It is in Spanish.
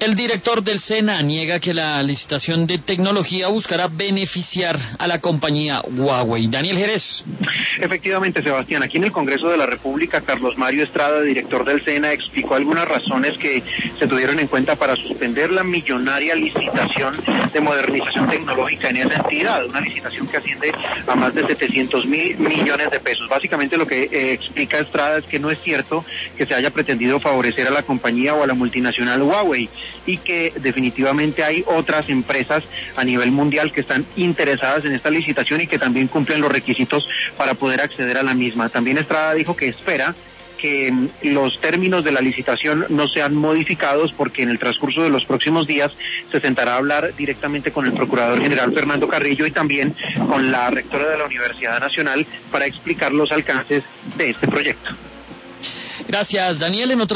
El director del SENA niega que la licitación de tecnología buscará beneficiar a la compañía Huawei. Daniel Jerez. Efectivamente, Sebastián, aquí en el Congreso de la República, Carlos Mario Estrada, director del SENA, explicó algunas razones que se tuvieron en cuenta para suspender la millonaria licitación de modernización tecnológica en esa entidad, una licitación que asciende a más de 700.000 millones de pesos. Básicamente lo que explica Estrada es que no es cierto que se haya pretendido favorecer a la compañía o a la multinacional Huawei, y que definitivamente hay otras empresas a nivel mundial que están interesadas en esta licitación y que también cumplen los requisitos para poder acceder a la misma. También Estrada dijo que espera que los términos de la licitación no sean modificados, porque en el transcurso de los próximos días se sentará a hablar directamente con el Procurador General Fernando Carrillo y también con la rectora de la Universidad Nacional para explicar los alcances de este proyecto. Gracias, Daniel. En otro